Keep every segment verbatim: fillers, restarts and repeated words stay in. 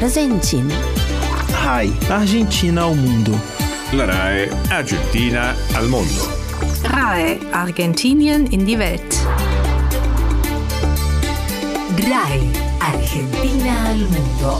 Presentin. R A I Argentina ao mundo. La R A E Argentina al mondo. R A E Argentinien in die Welt. R A E Argentina al mundo.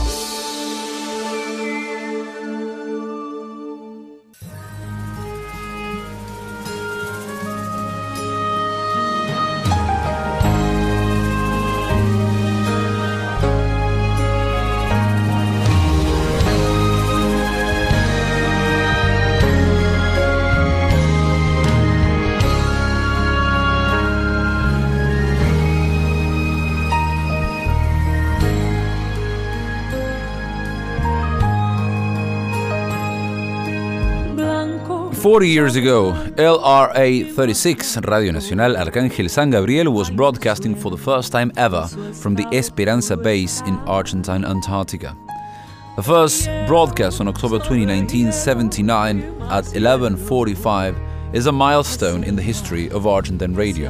Forty years ago, L R A thirty-six, Radio Nacional Arcángel San Gabriel, was broadcasting for the first time ever from the Esperanza base in Argentine Antarctica. The first broadcast on October twentieth, nineteen seventy-nine at eleven forty-five is a milestone in the history of Argentine radio.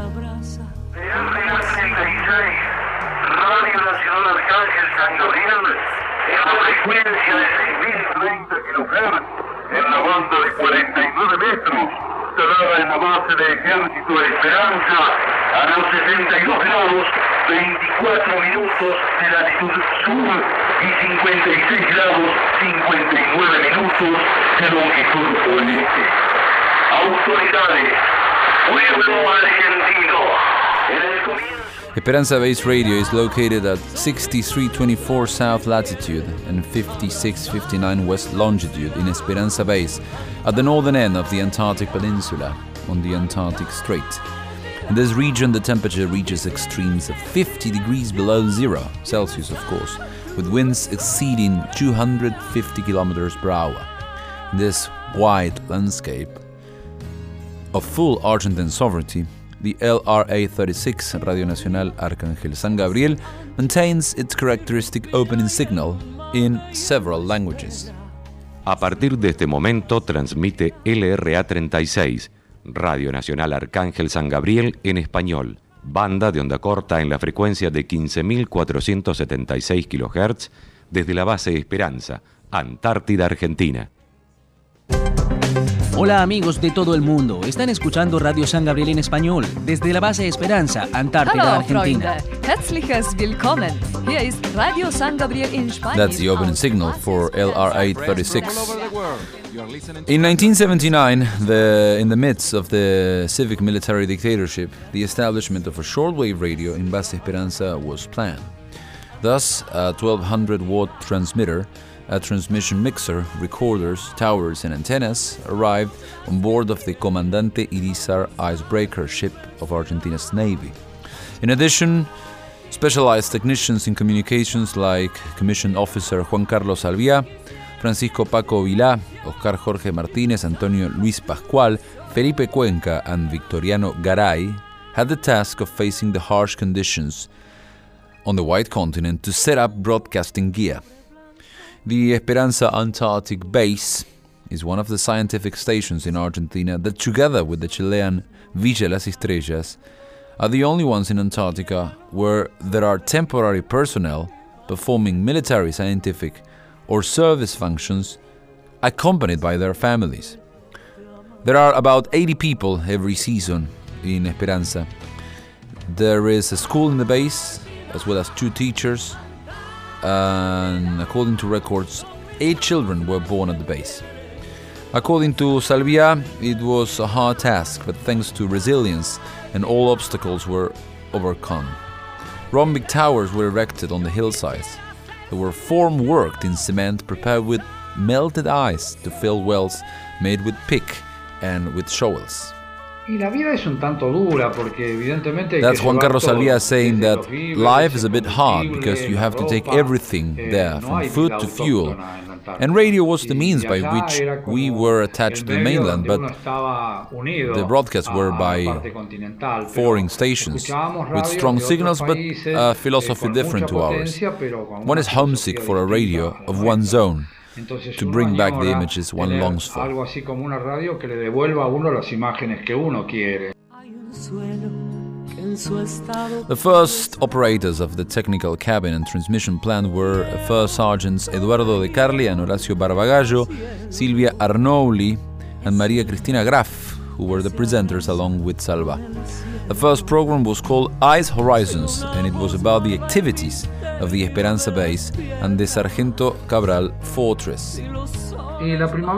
En la banda de cuarenta y nueve metros, instalada en la base de Ejército de Esperanza, a los sesenta y dos grados, veinticuatro minutos de latitud sur y cincuenta y seis grados, cincuenta y nueve minutos de longitud oeste. Autoridades, pueblo argentino, en el comienzo... Esperanza Base Radio is located at sixty-three twenty-four south latitude and fifty-six fifty-nine west longitude in Esperanza Base at the northern end of the Antarctic Peninsula on the Antarctic Strait. In this region, the temperature reaches extremes of fifty degrees below zero Celsius, of course, with winds exceeding two hundred fifty kilometers per hour. In this wide landscape of full Argentine sovereignty, the L R A thirty-six, Radio Nacional Arcángel San Gabriel, maintains its characteristic opening signal in several languages. A partir de este momento transmite L R A treinta y seis, Radio Nacional Arcángel San Gabriel en español, banda de onda corta en la frecuencia de quince mil cuatrocientos setenta y seis kilohertz desde la base Esperanza, Antártida, Argentina. Hola amigos de todo el mundo, están escuchando Radio San Gabriel en español desde la base Esperanza, Antártida, Hallo, Argentina. Freunde. Herzliches Willkommen. Hier ist Radio San Gabriel in Spanish. That's the opening signal for L R A thirty-six. In nineteen seventy-nine, the, in the midst of the civic military dictatorship, the establishment of a shortwave radio in Base Esperanza was planned. Thus, a twelve hundred watt transmitter, a transmission mixer, recorders, towers and antennas arrived on board of the Comandante Irizar icebreaker ship of Argentina's Navy. In addition, specialized technicians in communications like Commissioned Officer Juan Carlos Alvia, Francisco Paco Vilá, Oscar Jorge Martínez, Antonio Luis Pascual, Felipe Cuenca and Victoriano Garay had the task of facing the harsh conditions on the White Continent to set up broadcasting gear. The Esperanza Antarctic Base is one of the scientific stations in Argentina that, together with the Chilean Villa Las Estrellas, are the only ones in Antarctica where there are temporary personnel performing military, scientific, or service functions accompanied by their families. There are about eighty people every season in Esperanza. There is a school in the base, as well as two teachers, and according to records, eight children were born at the base. According to Salvia, it was a hard task, but thanks to resilience and all obstacles were overcome. Rhombic towers were erected on the hillsides. There were form worked in cement prepared with melted ice to fill wells made with pick and with shovels. That's Juan Carlos Alvia saying that life is a bit hard because you have to take everything there, from food to fuel. And radio was the means by which we were attached to the mainland, but the broadcasts were by foreign stations with strong signals, but a philosophy different to ours. One is homesick for a radio of one's own, to bring back the images one longs for. Algo así como una radio que le devuelva a uno las imágenes que uno quiere. Hay un suelo que The first operators of the technical cabin and transmission plant were First Sergeants Eduardo De Carli and Horacio Barbagallo, Silvia Arnoli, and Maria Cristina Graf, who were the presenters along with Salva. The first program was called Ice Horizons, and it was about the activities of the Esperanza Base and the Sargento Cabral Fortress. In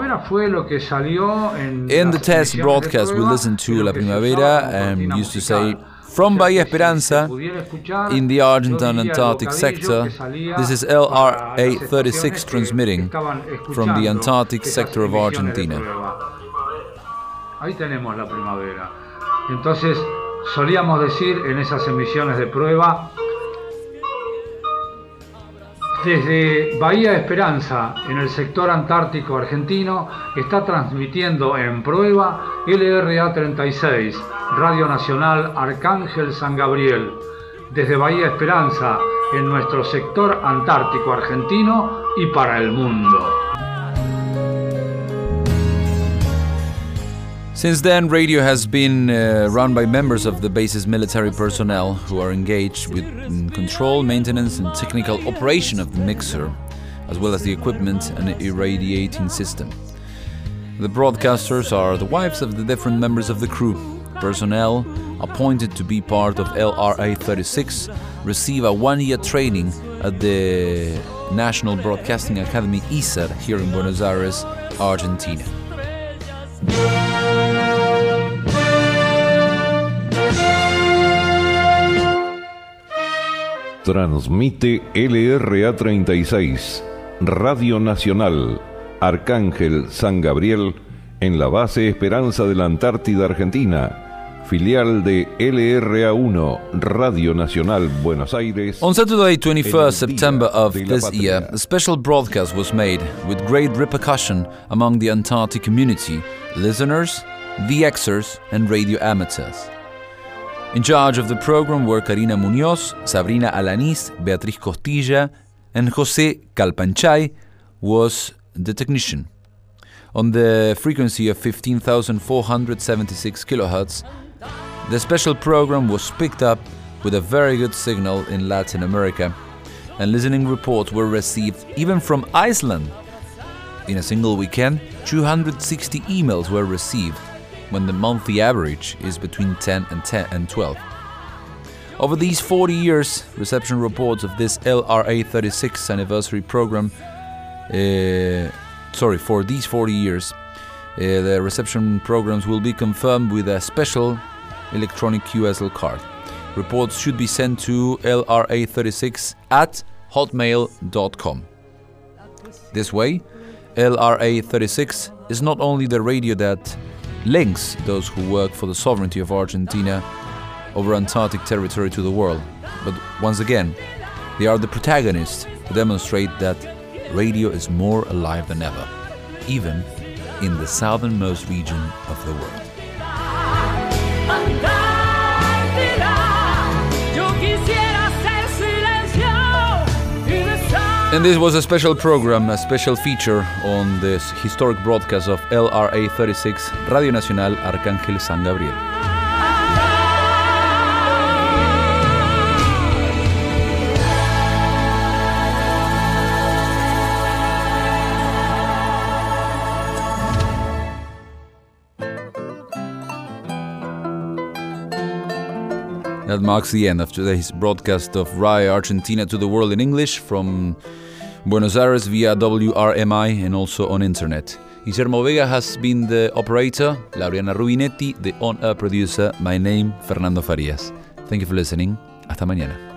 the test broadcast, we listened to La Primavera and used to say, from Bahía Esperanza, in the Argentine Antarctic sector, this is L R A thirty-six transmitting from the Antarctic sector of Argentina. Ahí tenemos La Primavera. Entonces, solíamos decir en esas emisiones de prueba, desde Bahía Esperanza, en el sector antártico argentino, está transmitiendo en prueba L R A treinta y seis, Radio Nacional Arcángel San Gabriel, desde Bahía Esperanza, en nuestro sector antártico argentino y para el mundo. Since then, radio has been uh, run by members of the base's military personnel who are engaged with control, maintenance and technical operation of the mixer, as well as the equipment and irradiating system. The broadcasters are the wives of the different members of the crew. Personnel appointed to be part of L R A thirty-six receive a one-year training at the National Broadcasting Academy I S A R here in Buenos Aires, Argentina. Transmite L R A treinta y seis, Radio Nacional, Arcángel San Gabriel, en la base Esperanza de la Antártida Argentina, filial de L R A uno, Radio Nacional Buenos Aires. On Saturday, twenty-first September of this year, a special broadcast was made with great repercussion among the Antarctic community, listeners, V Xers, and radio amateurs. In charge of the program were Karina Muñoz, Sabrina Alaniz, Beatriz Costilla, and José Calpanchay was the technician. On the frequency of fifteen thousand four hundred seventy-six kilohertz, the special program was picked up with a very good signal in Latin America, and listening reports were received even from Iceland. In a single weekend, two hundred sixty emails were received, when the monthly average is between ten and ten and twelve. Over these forty years, reception reports of this L R A thirty-six anniversary program, uh, sorry, for these forty years, uh, the reception programs will be confirmed with a special electronic Q S L card. Reports should be sent to L R A thirty-six at hotmail dot com. This way, L R A thirty-six is not only the radio that links those who work for the sovereignty of Argentina over Antarctic territory to the world, but once again, they are the protagonists to demonstrate that radio is more alive than ever, even in the southernmost region of the world. And this was a special program, a special feature on this historic broadcast of L R A thirty-six, Radio Nacional Arcángel San Gabriel. That marks the end of today's broadcast of R A E Argentina to the world in English from Buenos Aires via W R M I and also on internet. Guillermo Vega has been the operator, Laureana Rubinetti, the on-air producer. My name, Fernando Farías. Thank you for listening. Hasta mañana.